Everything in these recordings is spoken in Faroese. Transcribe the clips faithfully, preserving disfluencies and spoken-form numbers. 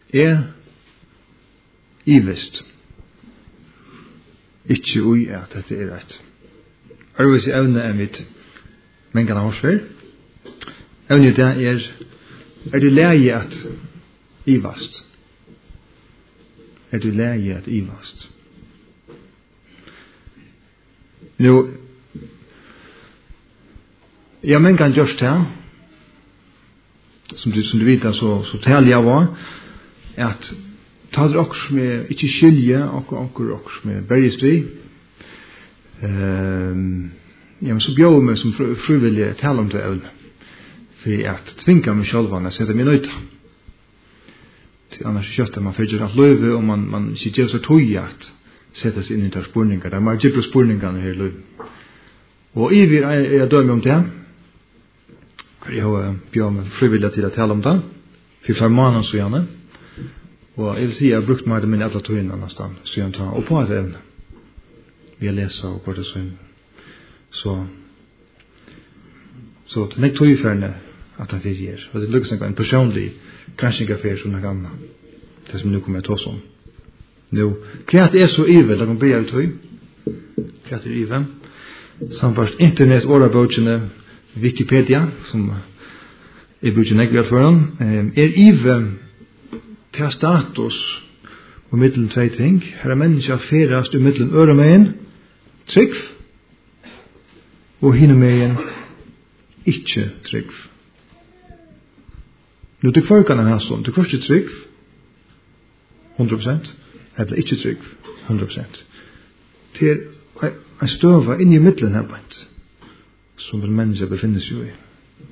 er ivist. Ikke ui at dette er rett. Arvis i evne er mitt mengan av horsfer. Evne det er er du leie at ivast. Er du leie at ivast. Nu, ja, mengan gjørst her, som du, som du vet, så, så taler jeg var, at ta det også med, ikke skilje, og også med bergest vi. Um, ja, men så bjør meg som frivillig tale om det evne, for at tvinga meg selv å sette meg nøyta. Til annars kjøttet man fyrir alt løyve, og man, man ikke gjør seg tog at sette seg inn i der spurningar, der man gjør spurningene her i løyve. Og i vil er jeg dømme om det, jeg har bjør meg frivillig til å tale om det, for flere måneder så gjerne. Og jeg vil si, jeg har brukt meg til min etter togene nesten, så jeg tar opp på et evne. Vi har lest og på det sånn. Så, så til nek togferne at han fyrir gjør. Og det lykkes en personlig kransjingaffær som noe annet. Det som nå kommer til oss om. Nå, hva er så ivel, da kan be av tog? Hva er ivel? Samfast internet årabøkene Wikipedia, som er brukt nekve alt foran, er ivel til status og middelen tvei ting. Her er menneska ferast i middelen øremeien, trygg, og hinemeien ikke trygg. Nå til hver kan han ha sånn, til første trygg, hundre prosent, eller ikke trygg, hundre prosent. Til en støva inn i middelen her bænt, som den menneska befinner seg i.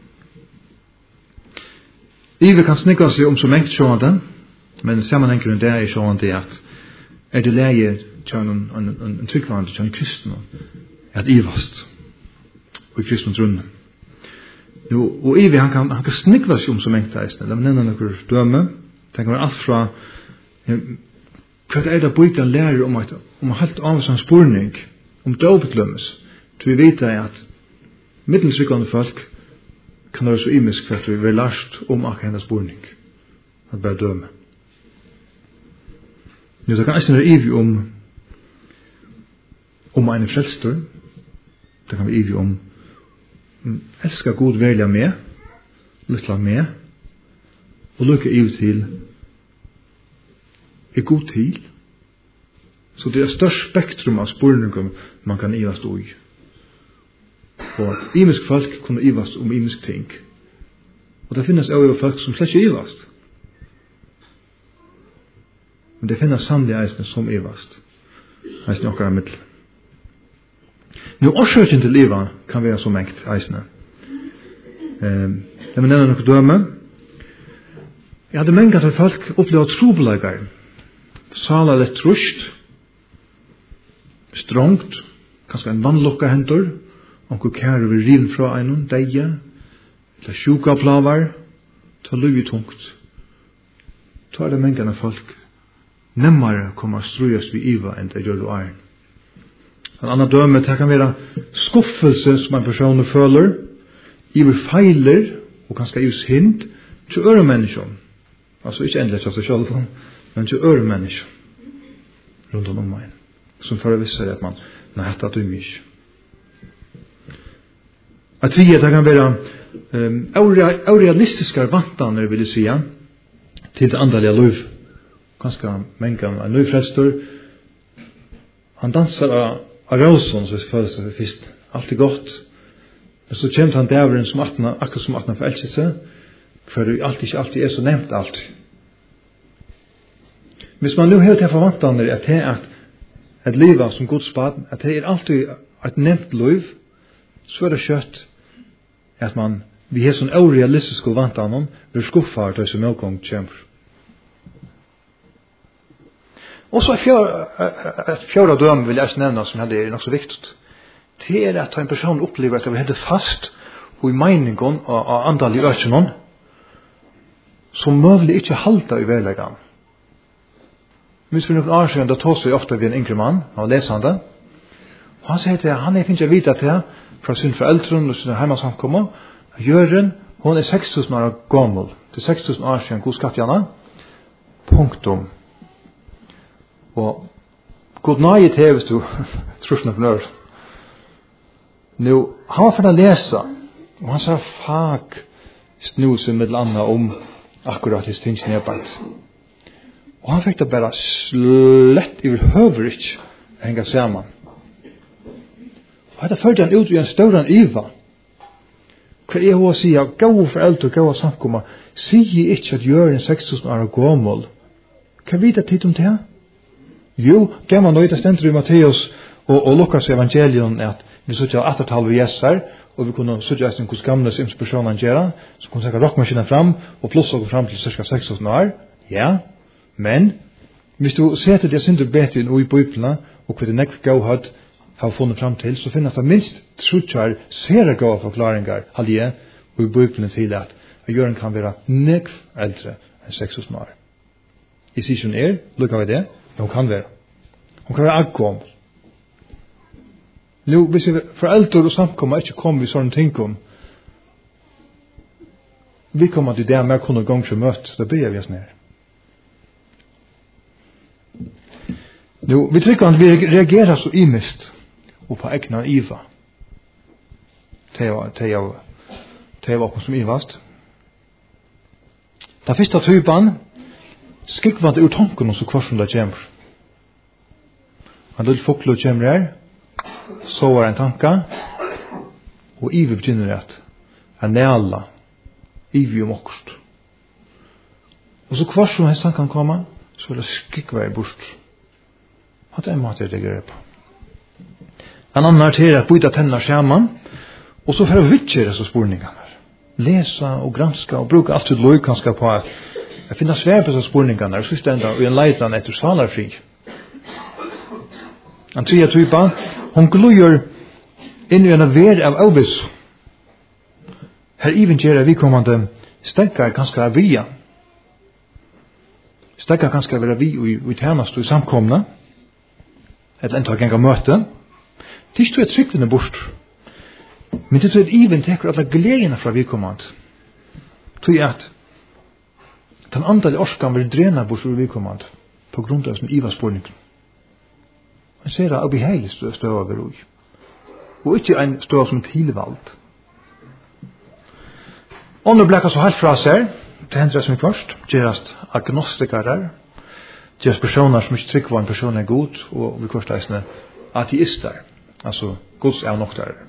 Ive kan snikka seg om så mengt sjående, men sammenhengen der er sjående at er det leie til en, en, en, en tryggvande til en kristen at ivast og i kristen trunne. Jo, og Ive han kan, han kan snikva seg om så mengt eisne. La meg nevne noen døme. Det kan være alt fra hva er det bøyga lærer om at om en helt avsand spurning om døpetlømmes til vi vet at middelsrykkende folk kan være så imisk for at vi vil lært om akkurat hennes spurning at bare døme. Nu det kan eisen være ivig om om en frelstor. Det kan være ivig om elskar god velja med, lytla med, og lukka ivig til er god til. Så det er størst spektrum av spurningum man kan ivast ui. Og imisk folk kunne ivast om imisk ting. Og det finnes også folk som slett ikke ivast. Men det finnes sannlig eisne som ivast. Eisne okkar middel. Nå årsøkjen til livet kan være så mengt eisne. Um, jeg vil nevne noe døme. Jeg hadde mengt at folk opplevde trobeleggere. Sala litt trusht, strongt, kanskje en vannlokka hentor, onkur kære vil riven fra einun, deie, eller sjuka plavar, ta lugi tungt. Ta er det mengt av folk nemmare kommer strujast vi iva enn det gjør du er. En annan døme, det kan være skuffelse som en person føler, iver feiler, og kanskje iver hint, til øre mennesker. Altså ikke endelig til seg selv, men til øre mennesker. Rundt om meg. Som for å visse at man, nei, det er du mye. At tredje, det kan være um, aurealistiske vantaner, vil jeg si, til det andalige liv. Ganske mengen en nøyfrelstor. Han danser av, av røsson, så jeg føler seg først. Alt er godt. Men så kommer han dæveren som atna, akkurat som atna forelsker seg, for det alltid, ikke alltid er så nevnt alt. Hvis man nå helt til forvantene at det er at et liv som Guds barn, at det er alltid et nevnt liv, så er det kjøtt at man, vi har sånn aurealistiske vantene, vil skuffa til som medgång kommer. Og så et fjord av døm vil jeg nevne som er nok så viktig. Det er at en person opplever at det er helt fast og i meningen av andal i økenen som mulig ikke halter i hverdagen. Hvis for noen år siden da tog seg ofte ved en yngre mann og lesende og han sier til han er finnes jeg vite til fra sin foreldre og sin hjemmesamkommer Jørgen, hun er seks tusen år gammel til seks tusen år siden god skatt gjerne på punktum. Og god nøye til hvis du trusne for nør. Nå, han var for å lese, og han sa fag snuse med landa om akkurat hans tingene arbeid. Og han fikk det bare slett i høver ikke henga sammen. Og dette førte han ut i en større iva. Hver er å si at gode foreldre og gode samkommer sier ikke at gjør en seks tusen år gammel. Hva vet jeg tid om det? Jo, gammel nøyde stender i Matteus og, og Lukas evangelion at vi sitter av attertall ved Jesser, og vi kunne sitte av hvordan gamle inspirasjoner gjør, så kunne vi rockmaskinen fram, og pluss og fram til cirka seks tusen år. Ja, men hvis du ser til det synder bedre inn i Bibelen, og hva det nekk gavhød har funnet fram til, så finnes det minst trutjar sere gode forklaringer, halje, og i Bibelen til at Jørgen kan være nekk eldre enn seks tusen år. I sier hun er, lukker vi det, men hun kan være. Hun kan være agkom. Nå, hvis foreldre og samkommer ikke kommer i sånne ting om, vi kommer til det med å kunne gong til møte, da blir vi oss ned. Nå, vi trykker at vi reagerer så imist og på egnar iva. Det er åkken som ivast. Den første typen skikvande ur tanken så hva som det kommer. Han lille foklo kommer her, så var en tanka, og ivi begynner at han næla ivi om okkurst. Og så hva som hans tanken kommer, så vil det skikva i bort. At det er en måte jeg reagerer på. En annen er til at byta tennene skjermen, og så får jeg vittere disse spurningene. Lesa og granska og bruka alt ut loj kanskje på at jeg finner svær på disse spurningene, og så stender og en leitan etter salarfri. En tredje typa, hun gløyer inn i en ver av avvis. Her even gjør vi kommande stekkar kanskje av via. Stekkar kanskje av vi i tjenest og i samkomne, et ental ganger møte. Det er ikke et tryggvende bort. Men det er et even teker alle gledene fra vidkommand. Det er at den andre orskan vil drena bort fra vidkommand på grunn av som iva spurningen. Man ser det oppi heilig støv over roi. Og ikke en støv som et hilvald. Ånden blekker så helt fra seg, det hender som først, gjerast agnostikarer, gjerast personer som ikke trykker hva en person er god, og vi korsleisende ateister, altså gods er nok der.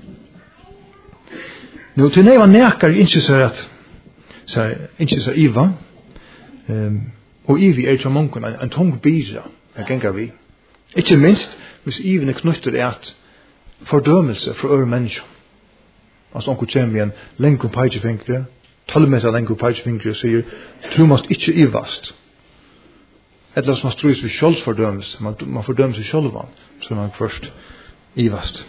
Nå, til neva nekar ikke så at ikke så iva, um, og ivi er ikke mongen en, en tung bira, en gengar vi. Ikke minst, hvis iven er knyttet er at fordømelse fra øre mennesker. Altså onkel kommer vi en lengt om peitsefingre, tallmeter lengt om peitsefingre og sier, du måst ikke ivast. Eller som man strøys ved kjølsfordømelse, man, man fordømmer seg kjølvan, så man først ivast.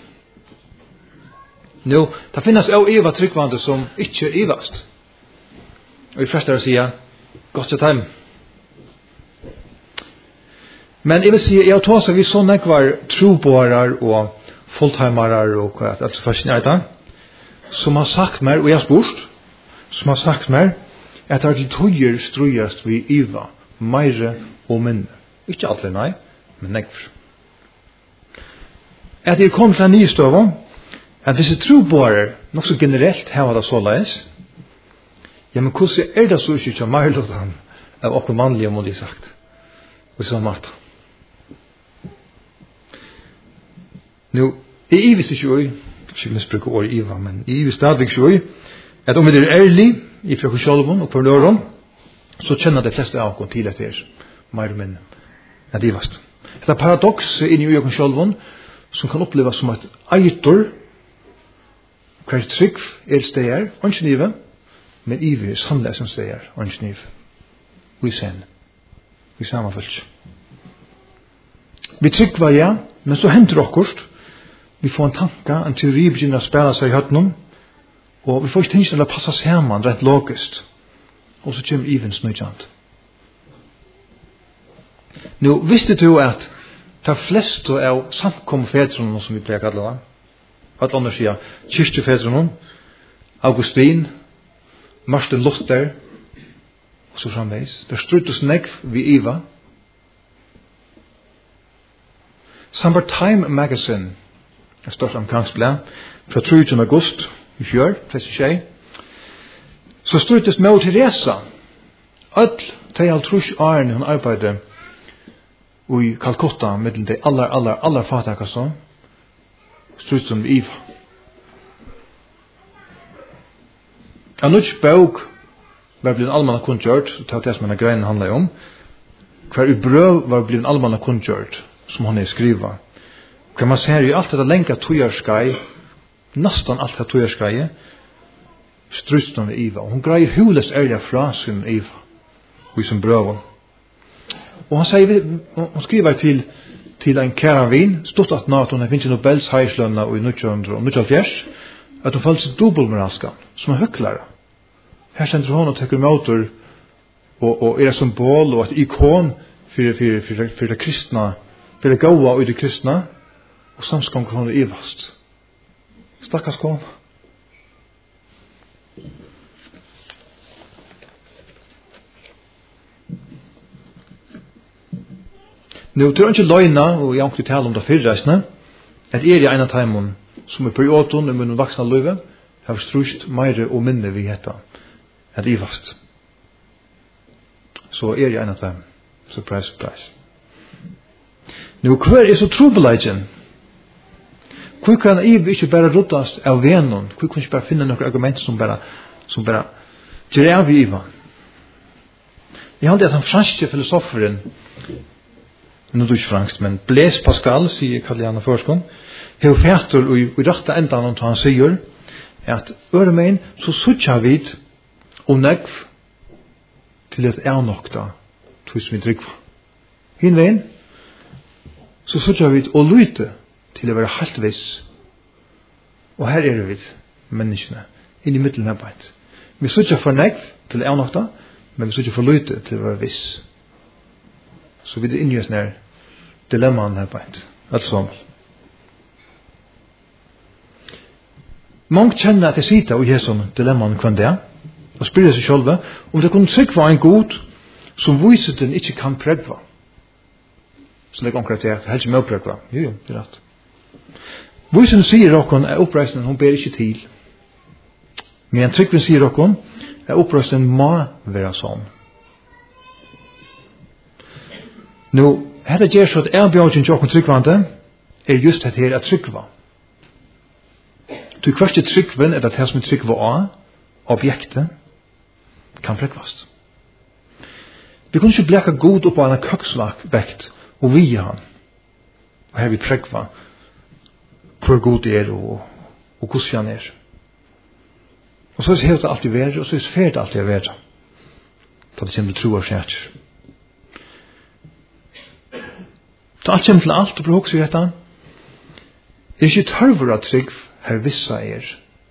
Nå, det finnes også iva tryggvande som ikke er ivast. Og i første er å si, godt sett heim. Men jeg vil si, jeg har tås at vi så nekvar trobårar og fulltimarar og hva er det, altså fascinerende, som har sagt mer, og jeg har spurt, som har sagt mer, at det er til tøyer strøyast vi iva, meire og minne. Ikke alle, nei, men nekvar. At jeg kom til en ny støve, at hvis jeg trobårar, nok så generelt her var det så leis, ja, men hvordan er det så ikke ikke mer lov av okkur mannlige, må de sagt, og sånn mat. Nå, jeg ivis ikke oi, ikke misbruker året iva, men jeg ivis stadigvæk ikke oi, at om vi er ærlig i fra sjølven og for nøren, så kjenner de fleste av oss til at det er mer menn enn ivast. Det er paradoks inni i oss sjølven som kan opplevas som et eitor, hver trygg er steder, og ikke nive, men ivi er sannlig som steder, og ikke nive. Vi sen, vi sammenfølger. Vi trygg var ja, men så henter okkurst, vi får en tanke, en teori begynner å spela seg i høttene, og vi får ikke tingene til å passe sammen rent logisk. Og så kommer Iven snøykjant. Nå, visste du at de fleste av samkomfedrene som vi pleier å kalle det, at andre sier kyrkjefedrene, Augustin, Martin Luther, så framveis. Det struttes nekv vi Iva. Sambar Time Magazine, et stort amerikansk blad, fra treogtjúgunda august i fjør, tjuetre, så struttes med Teresa. Öll de halvtrúss årene hun arbeidde i Calcutta, mellom de aller, aller, aller fatakaste, struttes hun med Iva. En nødt bok var blitt allmanna kunngjørt, det er det som denne greinen handler om, hver i brøv var blitt allmanna kunngjørt, som hon er skriva. Hva man ser i alt dette lenka tojarskai, nastan alt dette tojarskai, strutt hon ved Iva. Hon greier hulest ærlig fra sin Iva, og i sin brøv. Og han sier, hon skriver til, til en kæra vin, stort at natt hon har finnet Nobels heislønna i nitjan níggjuoghálvfjerðs, at hon følte seg dobbeltmoralska, som en høklare. Her sender hon og tekker motor, og, og er et symbol og et ikon for, for, for, for det kristna, for det gaua og det kristna, og samskonger hon er ivast. Stakkars kom. Nå, det er ikke løgna, og jeg har ikke tale om det fyrreisende, at er i en av teimen, som er perioden i munnen vaksna løyve, har strust meire og minne vi hetta, at ivast. Så er i en av teimen. Surprise, surprise. Nå, hver er så trobeleidjen? Hvor kan Iv ikke bare ruttast av venon? Hvor kan ikke bare finne noen argument som bare, som bare gjør av i Iva? Jeg halte at han franske filosoferen, nå du ikke fransk, men Blaise Pascal, sier Karliana Forskon, har fætter og i rette endan om han sier, at øremein så suttja vid og negv til et avnokta tog som vi drikva. Hinvein, så suttja vid og lyte til å være helt viss. Og her er vi, menneskene, inn i middelen her beint. Vi suttja for negv til avnokta, men vi suttja for lyte til å være viss. Så vi er inne i oss nær dilemmaen her beint. Alt sånn. Mange kjenner at jeg sitter og gjør sånn dilemmaen kvann det, og spyrir seg sjølve om det kunne trykva en god som viser den ikke kan pregva. Så det er konkretert, helst med å pregva. Jo, jo, det er rett. Vysen sier okkon er oppreisningen, hun ber ikke til. Men tryggven sier okkon er oppreisningen må være sånn. Nå, her er det så at erbjørgen til okkon tryggvande er just dette her at tryggva. Du kvart er tryggven er det her som er tryggva av, objektet, kan pregvast. Vi kunne ikke bleka god opp av en køksvekt og via han. Og her vi pregva hvor god det er og, og hvordan han er. Og så er det helt alltid vært, og så er det ferd alltid vært. For det kommer til tro og skjert. Så alt kommer til alt, og prøv også i dette. Det er ikke tørver av trygg her vissa er.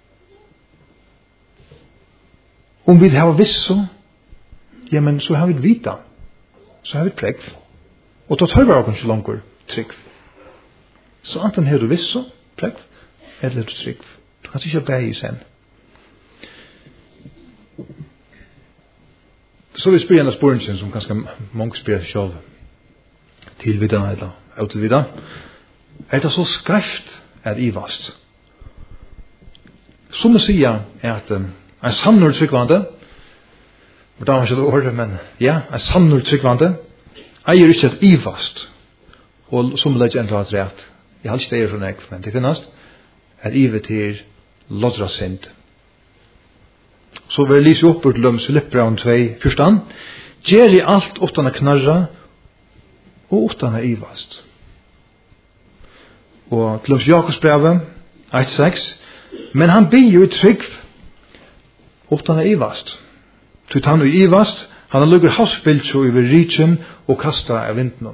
Om vi har visso, ja, men så har vi vita. Så har vi pregg. Og da tørver av kanskje langer trygg. Så anten har du visso, pregg, eller du trygg. Du kan ikke bære i sen. Så vi spyrir en av sporen som ganske mange spyrir selv til videre eller ut til videre. Er det så skreft er ivast? Som det sier er at um, en sannur tryggvande, og da var ikke det ordet, men ja, en sannur tryggvande, eier ikke et ivast, og som det ikke enda har rett. Jeg har ikke det er sånn jeg, men det finnes, er ivet til lodra sind. Så vil jeg lyse opp ut løm Filippbrevet to, fyrstan. Gjer i alt utan a knarra, og utan a ivast. Og til løms Jakobsbrevet, ett seks, men han blir jo trygg, utan a ivast. Tut han og ivast, han har lukket havsbilt så over rikjen, og kasta av vinden.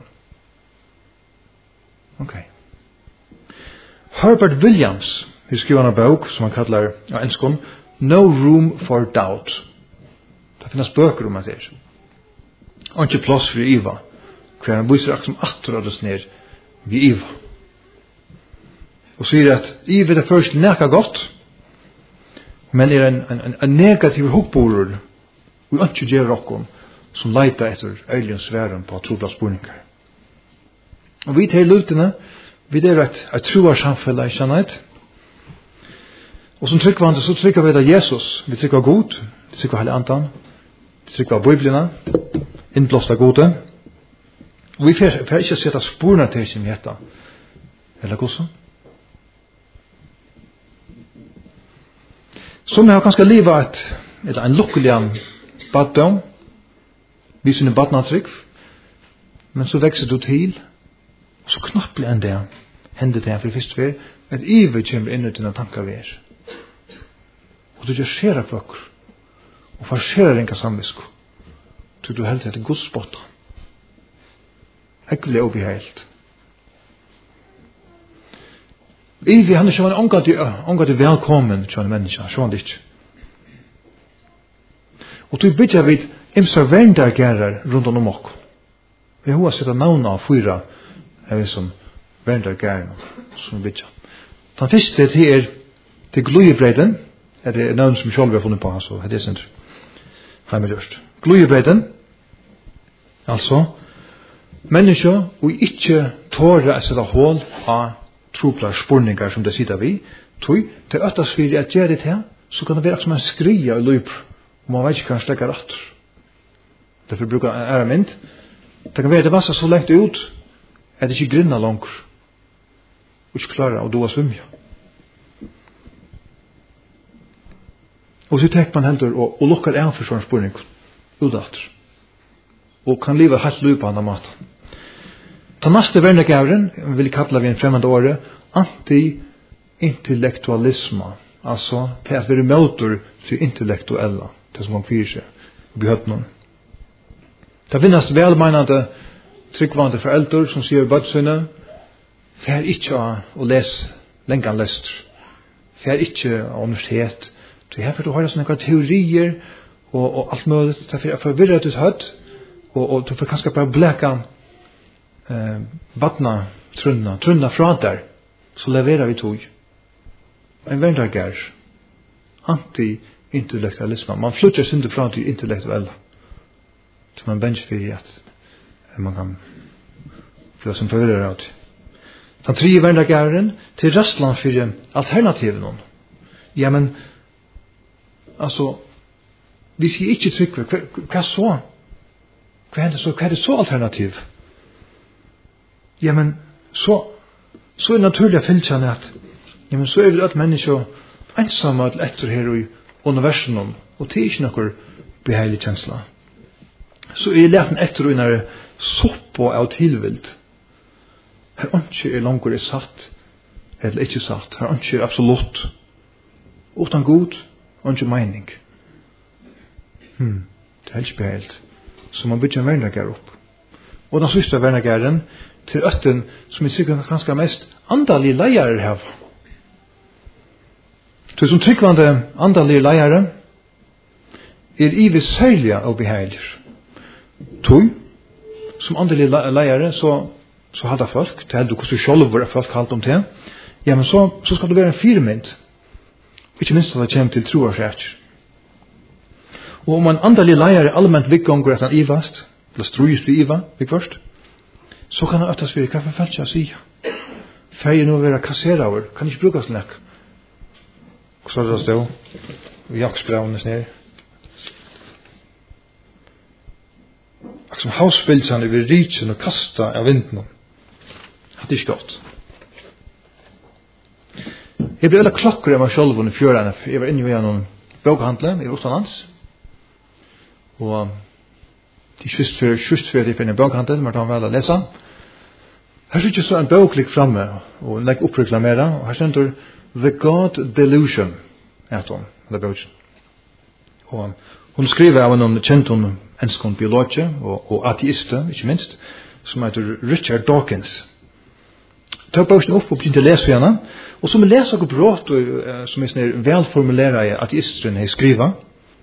Ok. Herbert Williams, vi skriver en bok, som han kallar, ja, enskon, No Room for Doubt. Det finnes bøker om det her. Og ikke plass for Iva. Hver han viser akkurat som attrades ned ved Iva. Og sier at Iva er det først neka godt, men er en, en, en negativ hokborer, og ikke gjør okken, som leiter etter øyelig sværen på trobla spurningar. Og vi til lutene, vi er et, et troar samfunn, ikke sant? Og som tryggvande, så trykker vi det Jesus. Vi trykker god, vi trykker hele andan, vi trykker biblina, innblåst av gode. Og vi får ikke sette sporene til som heter. Eller hvordan? Som har kanskje livet et, eller en lukkelig baddom, vi sinne badnatrykk, men så vekser du til, og så knapplig enn det hender det for først for at iver kommer inn i dine tanker vi er. Og du gjør skjera bøkker, og farserer enka samvisko, til du helt etter godspotta. Ekkelig obeheilt. Iver, han er sånn omgått velkommen til en menneske, sånn det ikke. Og du bytja vid imsa verndargerar rundt om okko. Vi har sett navn av fyra er vi som verndargerar som bytja. Den første til er til glujebreiden, er det navn som sjálf har funnet på, så er det sent heimeljørst. Glujebreiden, altså, mennesker og ikke tåre å sette hål av troplar spurningar som det sitter vi, tog til øttasfyrir at gjør det her, så kan det være som en skria i løyp, og man vet ikke hva han stekker rett. Derfor bruker jeg ære mynd. Det kan være det vasser så lengt ut, at det ikke grinner langt, og ikke klarer å doa svimja. Og så tenker man heldur og, og lukkar en for sånn spurning utdatter. Og kan livet helt løy på andre måter. Ta neste vernegavren, vil jeg kalla vi en fremmede åre, anti-intellektualisme. Altså, til at vi er motor til intellektuella, til som man fyrer seg, og blir høtt noen. Det finnes velmeinende tryggvante foreldre som sier bøtsøyne, fær ikke å lese lengan lester, fær ikke å universitet, så her får du høre sånne teorier og, og alt mulig, det er forvirret ut høtt, og, og du får kanskje bare bleka eh, badna trunna, trunna fra der, så leverer vi tog. En verndager, anti-intellektualisme, man flytter sig inte fra til intellektuella, så man bench for at man kan få som forvirrer av det. Den tredje verndagerren til rastland for alternativen. Ja, men altså, vi sier ikke trykve, hva, hva så? Hva er det så, hva er det så alternativ? Ja, men så, så er det naturlig å fylle at ja, men så er det at mennesker ensamme etter her i universen, og det er ikke noe beheilig kjensla. Så er leten etter og når sopp av tilvild. Her ønsker er langer er satt, eller ikke satt. Her ønsker er absolutt. Utan god, ønsker mening. Hmm, det er helt beheilt. Så man bygger en vernegar opp. Og den siste vernegaren til øtten som jeg sikkert kanskje mest andalige leiere her. Så som tryggvande andalige leiere er ivi særlige og beheilig. Tog, som andalige leiere, så, så hadde folk, det hadde du hvordan selv hvor folk kalt om det, ja, men så, så skal du være en firmynd. Ikke minst at det kommer til tro og skjert. Og om en andalige leiere allmänt vikganger at han ivast, eller strujus vi iva, vi først, så kan han øttes vi, hva for følt jeg å si? Ferie nå være kasseraver, kan ikke brukes nek. Så er det stå, og jaksbraunes ned. Som havspilsene vil ritsen og kasta av vinden. Det er ikke godt. Jeg ble veldig klokker av meg selv under fjørene. Jeg var inne i noen bøkhandler i Oslands. Og de svist for sjust for at jeg finner bøkhandler, men de vel å lese. Her synes jeg så en bøklik framme, og legg oppreklamere, og her stender The God Delusion, er hun, det bøkjen. Og hun skriver av noen kjent om enskånd biologer og, og ateister, ikke minst, som heter Richard Dawkins. Ta bøkjen opp og begynte å lese for henne, og som jeg leser opp råd, som er sånn velformuleret ateisteren har skrivet,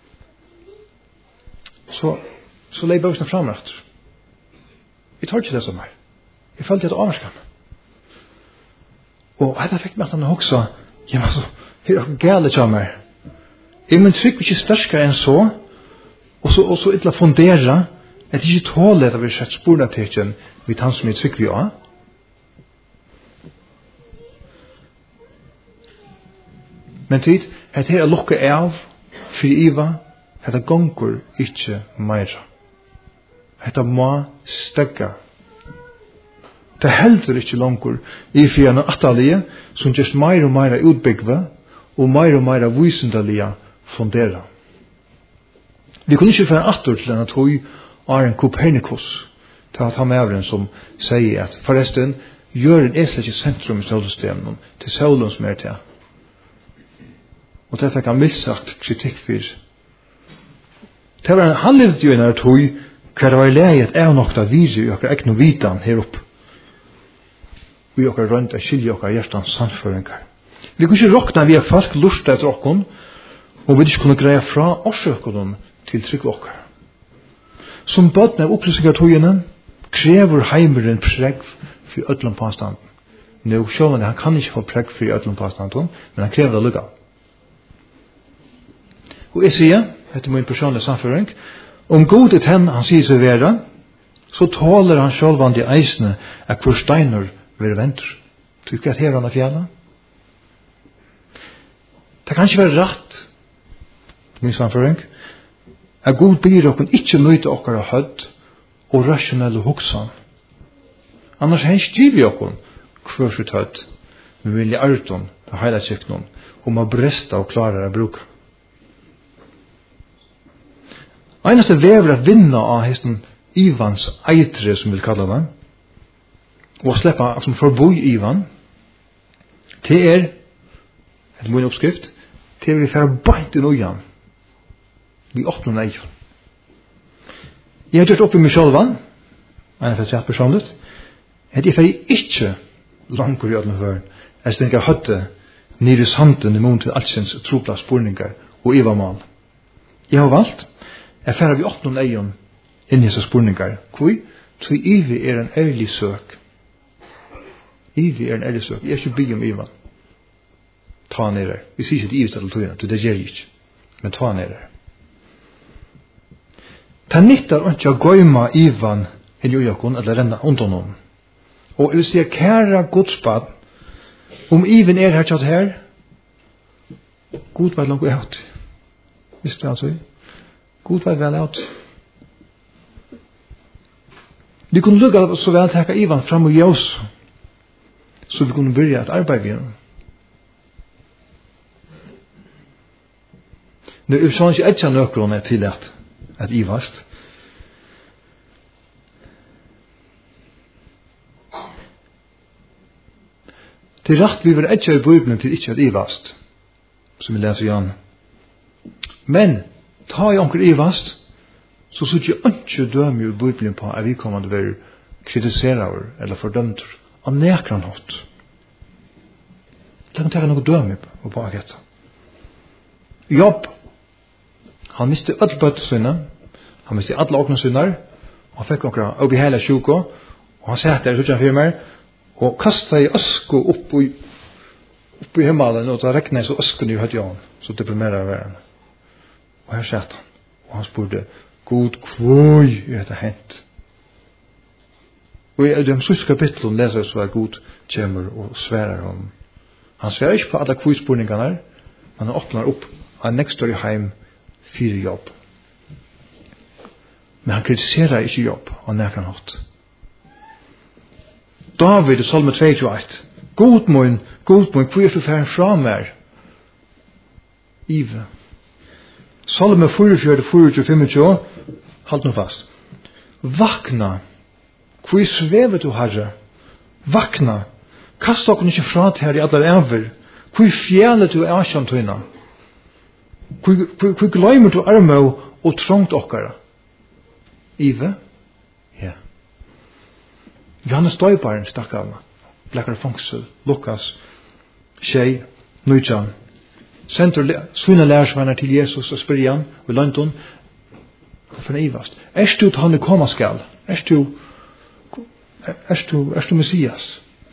så, så legger bøkjen frem etter. Jeg tar ikke det som meg. Jeg følte at det overskam. Og dette fikk meg at han også, ja, men altså, her er det gale til meg. Jeg men trykk ikke sterskere enn så, og så, og så ytla fundera At det ikke tåler at vi sett spornatekken vid han som er trygg vi av. Men tid, at det er lukket av for Iva, at det gonger ikke meira. At det må stegga. Det er heldur ikke langer i fjerne atalige som just meira og meira utbyggva og meira og meira vysendalige fundera. Vi kunne ikke fære atter til denne tog av en Kopernikus til at han med som sier at forresten jøren er slik sentrum i solsystemet til solen som er til. Og det fikk han mildsagt kritikk for. Det var han levde jo i denne tog hva det var leget er nok da videre i okker ekne vitan her opp. Vi okker rundt og skilje okker hjertens sannføringar. Vi kunne ikke råkna vi er folk lust etter okken og vi ikke kunne greie fra årsøkken til trygg okker. Som bøtten av opplysningar togene krever heimeren pregg for ødlom påstanden. Nå sjålende han kan ikke få pregg for ødlom påstanden, men han krever det lukka. Og jeg sier, etter min personlige samføring, om god er den han sier seg være, så tåler han sjålvand i eisene at hvor steiner vil venter. Tykker at her han er fjalla? Det kan ikke være rett, min samføring, at god byr okken ikke nøyde okker av hødd og rasjonelle hoksan. Annars hens giv vi okken hver sitt hødd, med vilje arton og heila sikten om å bresta og klare å bruke. Einaste vever at vinna av hesten Ivans eitre, som vi vil kalla det, og sleppa som forboi Ivan, til er, etter min oppskrift, til vi færa beint i nøyan. Vi åpner nei. Jeg har gjort opp i meg sjølvan, en for sett personligt, at jeg færi ikke langt i ødelen før, jeg stenker høtte nere i sanden i mån til altsins tropla spurningar og ivamal. Jeg har valgt, jeg færa vi åpner nei inn i disse spurningar. Hvor? Så Ivi er en ærlig søk. Ivi er en ærlig søk. Jeg er ikke bygd om Ivan. Ta han nere. Vi sier ikke at Ivi stedet til togene, det gjør jeg ikke. Men ta han nere. Ta nyttar ikke å gøyma Ivan inn i ujakon, eller renna undan honom. Og jeg vil si, kæra godsbad, om Ivan er her tjatt her, god var langt ut. Visst du altså? God var vel ut. Vi kunne lukka så vel teka Ivan fram og jøs, så vi kunne byrja et arbeid igjen. Nå er sånn ikke etja nøkron er til at at ivast. Det er rett vi vil etja i Bibelen til ikke at ivast, som vi leser igjen. Men, ta i onker ivast, så så ikke ønske døme i Bibelen på at vi kommer til å være kritiseraver eller fordømter av nekran hatt. Det kan ta noe døme på bak etter. Jobb, han miste alle bøtter sine, han miste alle åkne sine, og han fikk okra opp i hele sjuko, og han sette der sutjan for meg, og kastet i øsko opp i, opp i himmelen, og da rekna jeg så øsken i høtt jan, så deprimerer jeg verden. Og her sette han, og han spurte, God, kvoi er det hent? Og i de siste kapitlen leser jeg så at God kommer og sverer om. Han sverer ikke på alle kvoi-spurningene, men han åpner opp en next i heim fire jobb. Men han kritiserer ikke jobb og nærkan hatt. David i Salme tjueåtte. God mun, god mun, hvor er du færen fra meg? Ive. Salme fyrtifire, fyrtifire, femogtjúgu. Halt nå fast. Vakna. Hvor svever du, Herre? Vakna. Kast dere ikke fra til her i alle æver. Hvor fjellet du er kjent henne? Hvor glemmer du arme og trångt okkara? Ive? Ja. Johannes Døyparen stakk av Blekkar fangsel, Lukas, Tjei, Nujjan. Senter svina lærersvenner til Jesus og spør igjen og London for en ivast. Erst du til han i koma skal? Erst du Erst du Erst du Messias?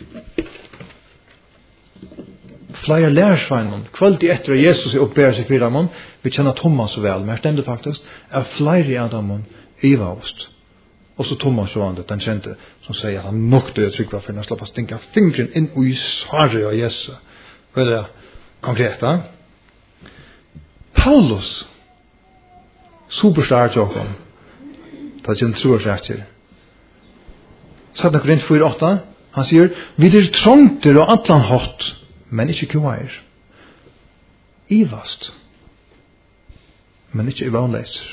Flere lærersvenner kvalt i etter Jesus er oppbærer seg fyrir dem vi kjenner Thomas så vel men her stemde faktisk er flere av dem ivast Og så Thomas sjående, den kjente, som sier at han nok døde trykva for han slapp å stinka fingren inn i svaret av Jesu. Hva er det konkret, da? Paulus, superstar tjokken, det er ikke tror seg til. Satt nok rent fyra åtta, han sier, vi er trångter og atlan hatt, men ikke kvaer. Ivast, men ikke i vanleiser.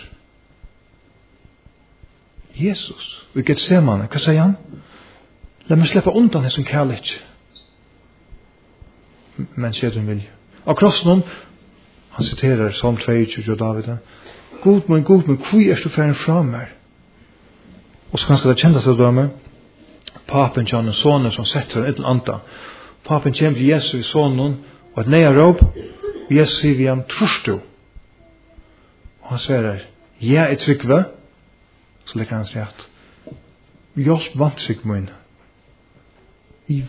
Jesus, vi get se manne, hva sier han? La meg slippe undan det som kærlig ikke. Men skjer den vilje. Og krossen han citerer Psalm tjueto og David. God min, god min, hvor er du ferdig fra meg? Og så kanskje det kjennes det døme. Papen kjenner sonen som setter et eller annet. Papen kommer til Jesus i sonen, og et leia råp. Jesus sier vi ham, trus du? Og han sier, jeg er trygve. Så legger han seg at hjelp vantrykk min. Iv.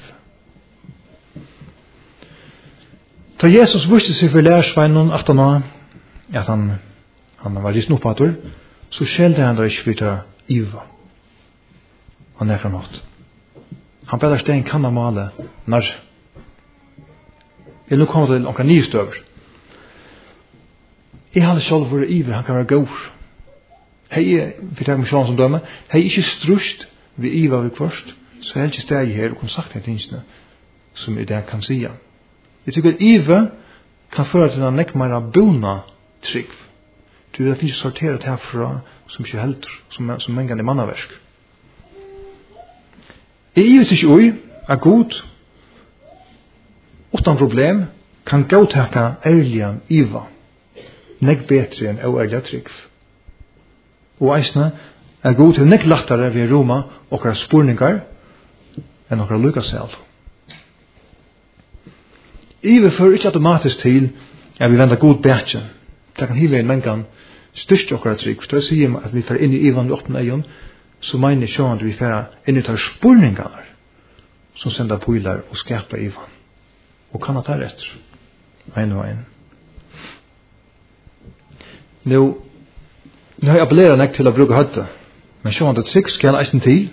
Da Jesus visste seg for lærersveinen at han var, at han, han var rist oppater, så skjelte han da ikke for å iva. Han er fra nåt. Han bedre stein kan ha male når. Jeg nå kommer til noen nye støver. Jeg hadde selv vært iver, han kan være god. Hei, vi tar med sjån som døme, hei ikke strust vi iva vi kvørst, så er det ikke steg her og kunne sagt det tingene som i det kan sige. Jeg tykker at iva kan føre til en nekk mer bona trygg. Du vet ikke sorteret herfra som ikke helter, som, som mengen i mannaversk. Jeg ives ikke ui, er god, utan problem, kan gåtaka ærligan iva, nekk betre enn ærliga trygg. Og eisne er god til nekk lattare ved Roma okra spurningar enn okra lukka selv. Ive fører ikke automatisk til at vi vender god bætje. Det kan hive en mengan styrst okra trygg. For det sier at vi fer inn i ivan i åttende egen, så mener jeg at vi fer inn i tar spurningar som sender pilar og skapar ivan. Og kan ta etter. Ein og ein. Nå, nå har jeg appelleret nekk til å bruke høtte. Men sjå han det trygg skal han eisen til.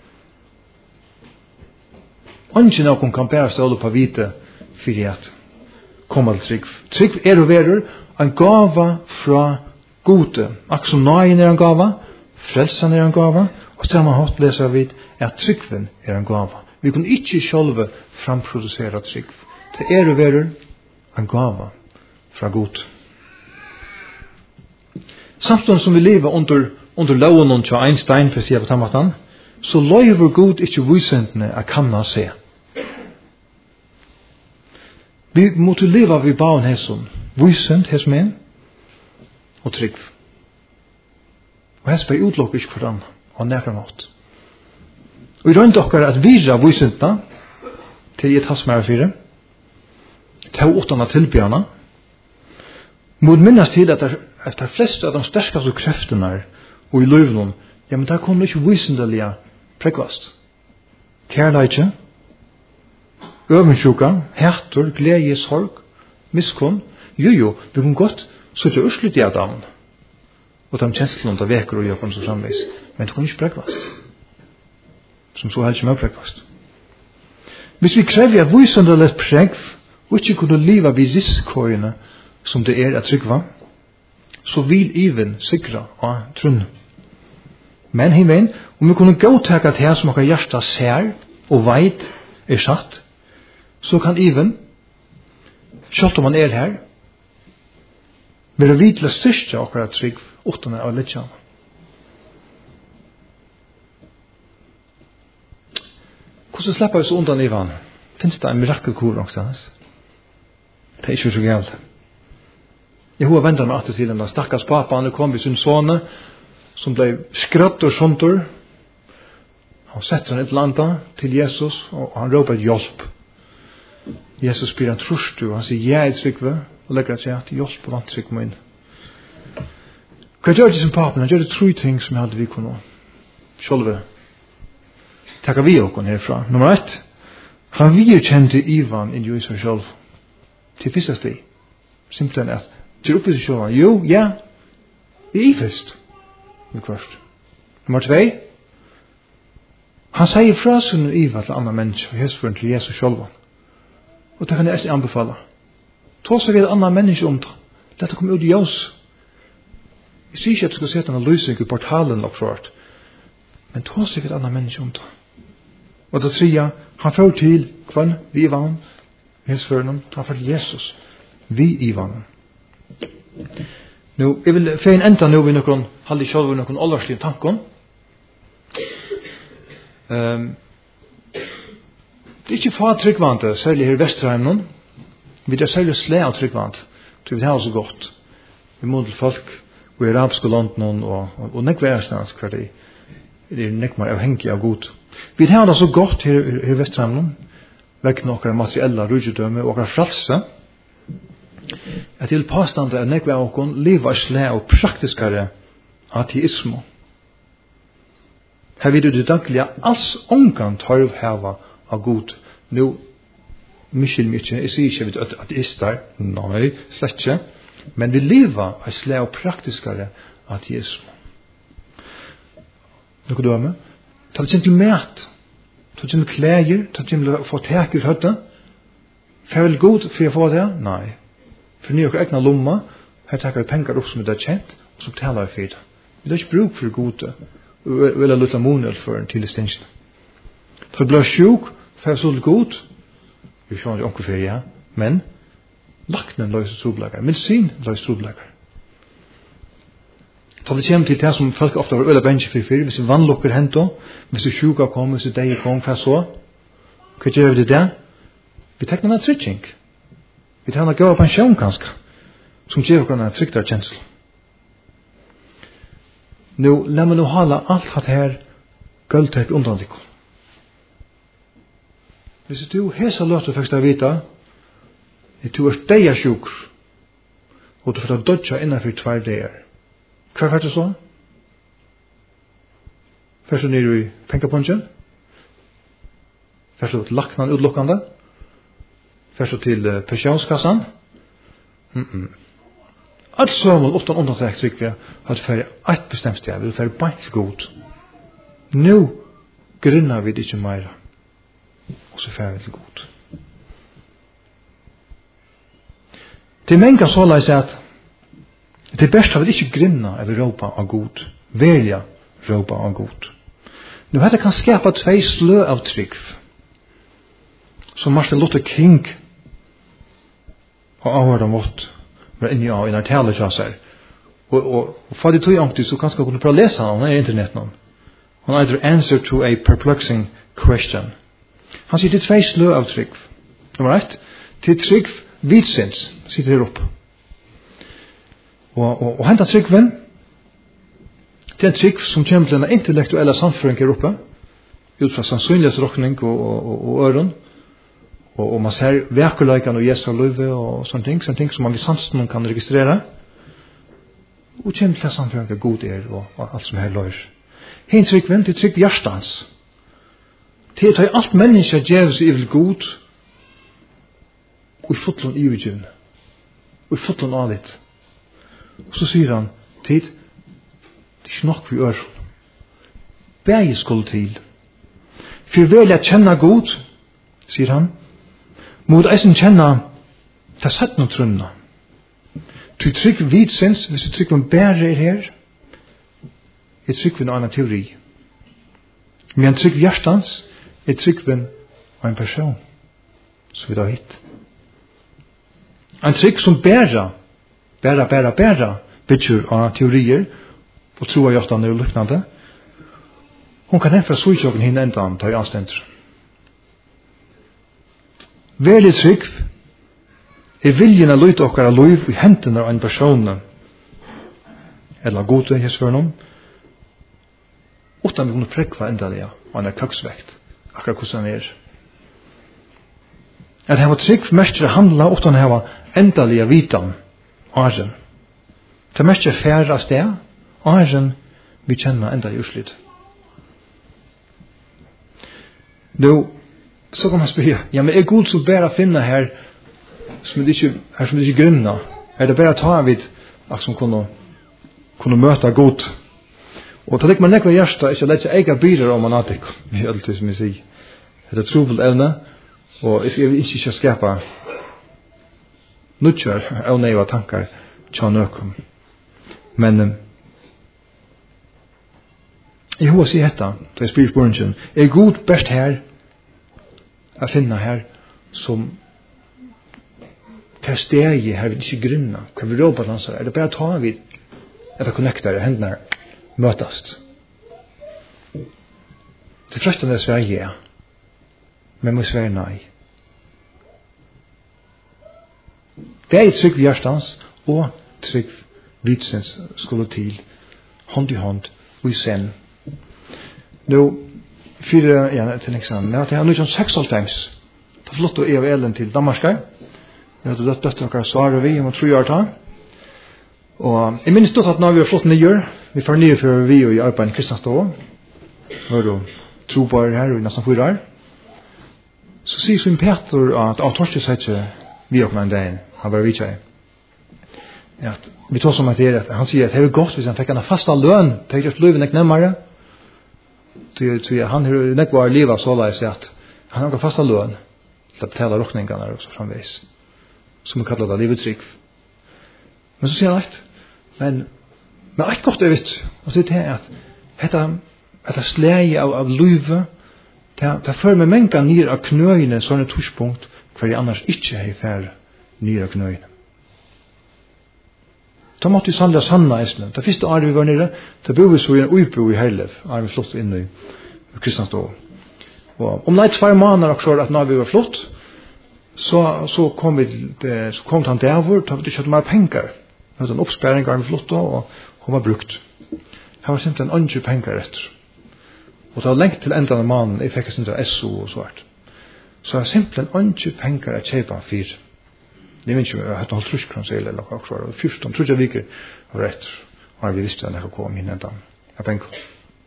Ikke noen kan bære ståle på vite for at komme til trygg. Trygg er og verer en gava fra gode. Akkur som nøyen er en gava, frelsen er en gava, og så har man hatt leser vidt at tryggven er en gava. Vi kan ikke sjølve framprodusere trygg. Det er og verer en gava fra gode. Samtidig som vi lever under, under loven til Einstein, for å si på tammatan, så lover god ikke visentene å kanna se. Vi måtte leve ved bauen hesson, visent hesson en, og trygg. Og hesson bare utlokker ikke for den, og nærkere nåt. Og i rønt okker at vira visentene, til et hasmære fire, til åttende tilbjørna, må minnes til at det at de fleste av de sterkaste kreftene og i løvnen, ja, men der kommer ikke visendelige prekvast. Kærleitje, øvensjuka, hertor, glede, sorg, miskunn, jo jo, vi kan godt sitte og utslutte i Adam, og de kjenslene av veker og jokken som framvis, men det kan ikke prekvast. Som så helst ikke med prekvast. Hvis vi krever at visendelige prekv, og ikke kunne leve ved riskøyene som det er at tryggva, så vil even sikra av trunn. Men himmelen, om vi kunne gåttaka til her som akkur hjärsta ser og veit er satt, så kan even, selv om man er her, være vidla styrsta akkur trygg åttende av littjan. Hvordan slipper vi så undan Ivan? Finns det en mirakelkur någonstans? Det er ikke så galt. Jeg har ventet meg alltid til den stakkars pappa, han kom i sin sone, som ble skratt og sontor. Han setter han et landa til Jesus, og han råper hjelp. Jesus spyr han trus du, og han sier, jeg er trygve, og legger seg at hjelp og vant trygg min. Hva gjør det som papen? Han gjør det tro ting som jeg hadde vi kunne. Sjølve. Takker vi åkken herfra. Nummer ett. Han vi kjente Ivan inn i seg selv. Til første steg. Simpelthen at til oppe til sjåan. Jo, ja. Vi er først. Vi kvart. Nummer tvei. Han sier fra sin iva til andre mennesker, og hesføren til Jesus selv. Og det kan jeg ikke anbefale. Ta seg ved andre mennesker om det. Lett det komme ut i oss. Jeg sier ikke at du skal sette en løsning i portalen og så. Men ta seg ved andre mennesker om det. Og det tredje, han får til kvann vi i vann, hesføren, han får til Jesus, vi i vann. Nå, jeg vil fein enda nå ved noen, halde selv ved noen alderslige tanken. Um, det er ikke for tryggvante, særlig her i Vesterheimen. Vi er særlig slæ av tryggvante, så vi har så godt. Vi må til folk og i arabiske landen og, og, og nekve ærestans hver det er nekve avhengig av god. Vi har det så godt her, her i Vesterheimen, vekk noen materielle rydgjødømme og noen fralse, at til påstande er nekve av oss livet slæ og praktiskere ateisme. Her vil du det daglige alls omgang tarv heva av god. Nå, miskil mykje, jeg sier ikke at ateister, nei, slett ikke, men vi lever av slæ og praktiskere ateisme. Nå kan du ha med? Ta det kjent til mat, ta det kjent til klæger, ta det kjent til å få tak i høtta. For vel god for å få det? Nei. For nye og egna lomma, her takker vi penger opp som det er kjent, og som taler for det. Vi har ikke bruk for gode, vil ha lutta monel for en til stinsen. For å bli sjuk, for å så god, vi skjønner ikke omkring ferie, men laknen løser trobleggere, medisin løser trobleggere. Så det kommer til det som folk ofte har øyla bensje for fyrir, hvis vannlukker henter, hvis sjuka kommer, hvis deg kommer, hva så? Hva gjør vi det der? Vi tekner en trygging. Vi tar en gav pensjon kanskje, som gjør oss en tryggere kjensel. Nå, la meg nå hala alt hatt her gulvtepp undan dikko. Hvis du hesa løt og først å vite at du er deia sjukur og du får dodja innanfor tvær deir, hva er det så? Først ned i penkapunchen, først til laknan utlukkande, først til uh, pensjonskassan. Mm -mm. Alt sammen åttan undantrekk trykk vi at for eit bestemt sted, vi vil for beint god. Nå grunnar vi det ikke meira, og så fer vi til god. Det menga så leis at det beste vil ikke grunna av råpa av god, velja råpa av god. Nå hette kan skapa tvei slø av trykk, som Martin Luther King og avhørda mot var inni av en artale kjasser. Og, og, og for de tog angtig så kanskje kunne prøve å lese han i internetten. Han heter Answer to a Perplexing Question. Han sier til tvei slø av trygg. Nummer ett, til trygg vitsins, sitter her opp. Og, og, og hentan tryggven, til en trygg som kommer til en intellektuelle samføring her oppe, ut fra sannsynlighetsrokning og, og, og, og øren, og, og man ser vekerleikene og Jesu løyve og sånne ting, sånne ting som man i sansen kan registrere, og kommer til samføring av god er og, og alt som her løyr. Hinn tryggven til trygg hjertans. Til å ta alt mennesker djev seg i vil god, og i fotlån i utgjøvende, og i fotlån av litt. Og så sier han, tid, det er ikke nok for ør. Begge skulle til. For vel jeg kjenner god, sier han, mot eisen kjenna, det er sett noen trunna. Du trygg vidsins, hvis du trygg om bære er her, er trygg ved en annen teori. Men en trygg hjertans, er trygg ved en person, så vi da hit. En trygg som bæra, bæra, bæra, bæra, bytjer av teorier, og tro av hjertan er luknande, hun kan hemfra suitsjokken hinn endan ta i anstender. Veldig trygg er viljen å lytte okkar av liv i hendene av en person, eller gode, jeg spør noen, utan vi kunne prekva endalega, og han er køksvekt, akkurat hvordan han er. At han var trygg mestre handla, utan han var endalega vitan, Arjen. Det mestre færre av sted, Arjen vi kjenner endalega urslit. Nå, så kan man spørre, ja, men er god så bare å finne her, som det ikke, her som det ikke grunna? Er det bare å ta vid, at som kunne, kunne møte god? Og ta lik man nekva hjärsta, ikke lett seg eiga byrer om man atik, vi er alltid som jeg sier. Det er trobult evne, og jeg skal ikke ikke skapa nutjar av neiva tankar tja nøkrum. Men jeg hva sier hetta, da jeg spyrir spøringen, er god best her, a finna her, som til stegi her vi ikke grunna, hva vi råpa lansar, er det bare ta vid, etter connectar, hendene her, møtast. Det frestande er svære ja, men må svære nei. Det er et trygg hjertans, og trygg vitsens skulle til, hånd i hånd, og i sen. Nå, fyra, ja, til eksamen, ja, det er noe seksoghalvfems, da flott å Eva Elen til Danmarskar, jeg hadde døtt døtt dere svaret vi om tre år ta, og jeg minns stått at når vi har flott nyer, vi får nyer for vi og i arbeid i Kristianstå, var det trobar her og nesten fyra år, så sier Svin Peter at av Torsten sier ikke vi og en dag, han var vidtjei, at vi tar som at det er, han sier at det er godt hvis han fikk en fasta løn, det er ikke løven ikke nemmere, han har nekvar livet så la jeg si at han har en fasta løn til å betale rokningene og så framvis, som vi kallar det livetrygg. Men så sier han alt, men men alt godt er vitt, og det er at dette, dette sleie av, av livet, det fører med menga nir av knøyene sånne torspunkt, hver jeg annars ikke har færre nir av knøyene. Da måtte vi sannlega sanna eisne. Det første året vi var nere, da bor vi så i en uibo i Herlev, er vi flott inn i Kristianstå. Og om det er tvær måneder også at når vi var flott, så, så kom vi det, så kom han der, da vi kjøpte mer penger. Det var en oppsparing av vi flott, og hun var brukt. Her var simpelthen andre penger etter. Og det var lengt til enda av mannen, jeg fikk sin S O og svart. Så jeg simpelthen andre penger å kjøpe fire. Det minns jo, jeg hadde holdt truskron seg, eller noe også, og fjorton, tror jeg viker var rett, og vi visste at jeg kom inn enda av penger.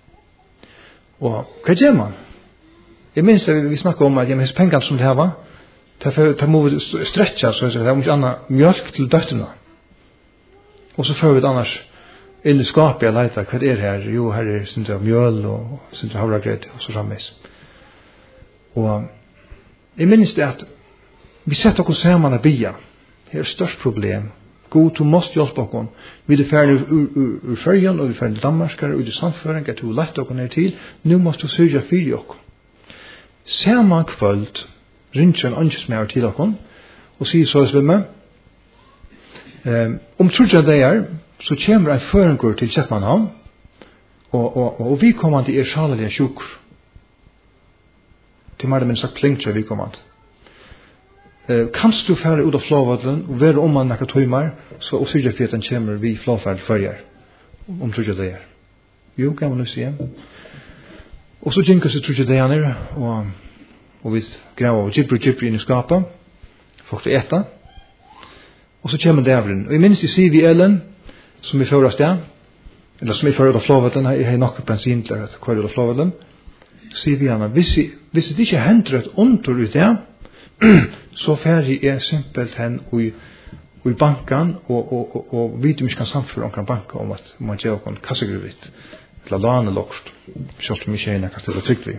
Og hva gjør man? Jeg minns at vi snakket om at jeg minns pengene som det her var, det må vi stretcha, så det er om ikke annet mjølk til døtterne. Og så får vi det annars inn i skapet jeg leiter, hva er her? Jo, her er sin til mjøl og sin til havregrøt, og så framvis. Og jeg minns det at vi setter oss sammen av bia. Det er et størst problem. God, du måste hjelpe oss. Vi er ferdig ur Førjen, og vi er ferdig i Danmark, og i samføring, at du lett oss ned til. Nå måste du sørge for oss. Samme kvöld ringer en ansvarsmeier til oss, og sier så ved meg, um, om trodde det er, så kommer en føringer til Kjeppmannhavn, og, og, og vi kommer til er sjalige sjukker. Til meg det minst sagt klingtje vi kommer til. Uh, kanst du fære ut av flåvadlen og være om man nekker tøymer, så og sørger for at den kommer vi flåferd førjer, om trodde det er. Jo, kan man nu si. Og så gjenker seg trodde det er nere, og, og vi graver og gypper og gypper inn i skapet, folk til etta, og så kommer dævren. Og i minst i sier vi Ellen, som vi fører sted, eller som vi fører ut av flåvadlen, jeg har nok bensin til å køre ut av flåvadlen, så sier vi henne, hvis, hvis det ikke hender et ontor ut der, så færdig er simpelt hen i, i banken og, og, og, og vi ikke kan samføre omkring banken om at man gjør noen kassegruvit eller lane lokst selv om vi kjenner hva det er trygt vi.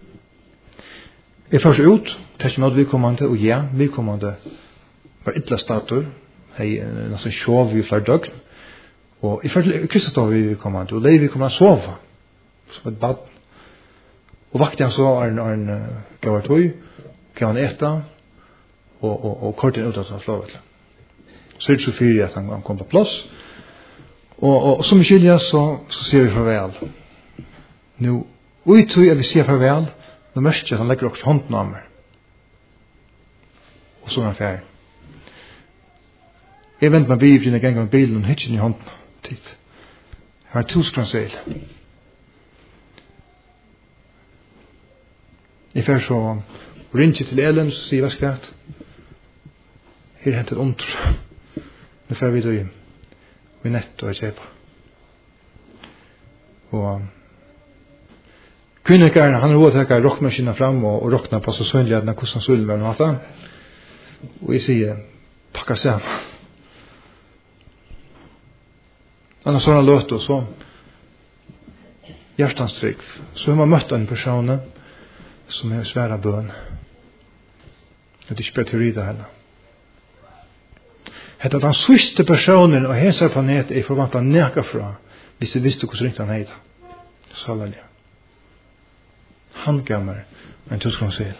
Jeg først ut til at vi kommande og ja, vi kommande var ytla stater hei nesten sjov i flere døgn og i første Kristianstå vi kommande og det vi kommande sove som et bad og vakti han så er en gavar tøy kan han äta och och och kort ut av flåvet. Så det så fyrir att han kom på plats. Och och som skilja så så ser vi farväl. Nu vi tror jag vi ser farväl. Då måste han lägga också handen om mig. Och så är han färdig. Jag vänt mig vid när jag går med bilen och hitchen i handen. Titt. Här är tuskransäl. I för så ringer til Ellen, så sier jeg skvært. Her hentet et ondr. Nå får vi det i nett og kjøpe. Og kvinnekeren, han har råd til å rockmaskinen fram og, og rockna på så sønnlighetene hvordan han skulle være noe. Og jeg sier, pakka sammen. Han har sånne løt og så hjertanstrykk, så har man møtt en person som er svære bøn. Det er ikke bare teori det heller. Det er den siste personen og hese planet er forvantet neka fra, hvis jeg visste hvordan ringte han heita. Salerlig. Han gav meg en tuskronsil.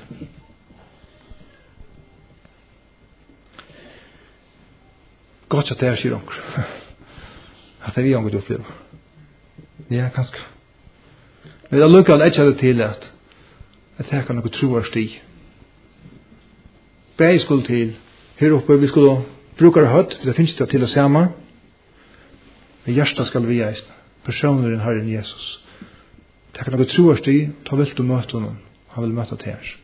Godt at det er sier onker. At det er vi onker du opplever. Ja, kanskje. Men det lukker ikke det til at at det kan noe troer sti. Begge skulle til her oppe, vi skulle bruke det høtt, det finnes det til å samme. Men hjertet skal vi eist. Personer i Herren Jesus. Det kan noe troer sti, ta vel du møte honom. Han vil møte til her.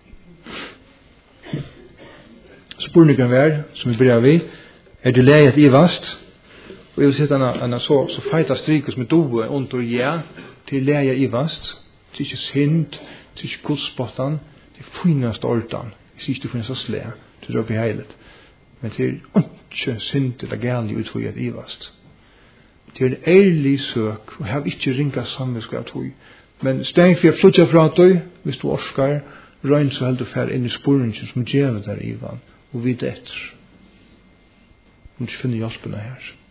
Spurningen vær, som vi bryr vi, er du leiet i vast? Og jeg vil sitte en, en så, så feita stryker som er doe under ja, til leiet i vast. Det er ikke synd, det er ikke godspottan, det er finast ordan. Jeg sier ikke du finnes så slæ, det er oppi heilet. Men det er ikke synd til det gale utføyet i vast. Det er en ærlig søk, og jeg har ikke ringet samvetskap tog. Men steng for jeg flytja fra deg, hvis du orskar, røyn så held du fer inn i sporingen som djevet der i vann, og vidt etter. Du finner hjelpene her.